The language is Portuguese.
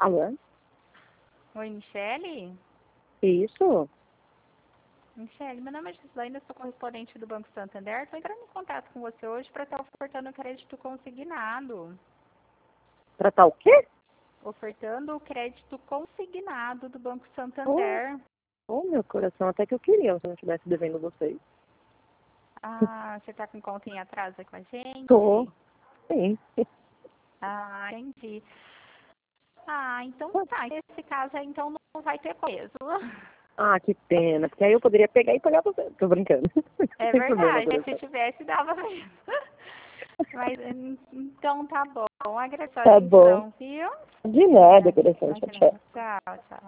Alô? Oi, Michele? Isso? Michele, meu nome é Gislaine, eu sou correspondente do Banco Santander. Estou entrando em contato com você hoje para estar ofertando crédito consignado. Tratar o quê? Ofertando o crédito consignado do Banco Oh, Santander. oh, meu coração, até que eu queria, se eu não estivesse devendo vocês. Ah, você está com conta em atraso com a Tô, gente? sim. Ah, entendi. Ah, então tá. Nesse caso aí, então não vai ter peso. Ah, que pena, porque aí eu poderia pegar e pagar você. Tô brincando. Não É tem problema, verdade, se coração. tivesse, dava mesmo. Mas então tá bom. Agradeço a Tá bom. atenção, viu? De nada, coração. Tchau, tchau. Tchau, tchau.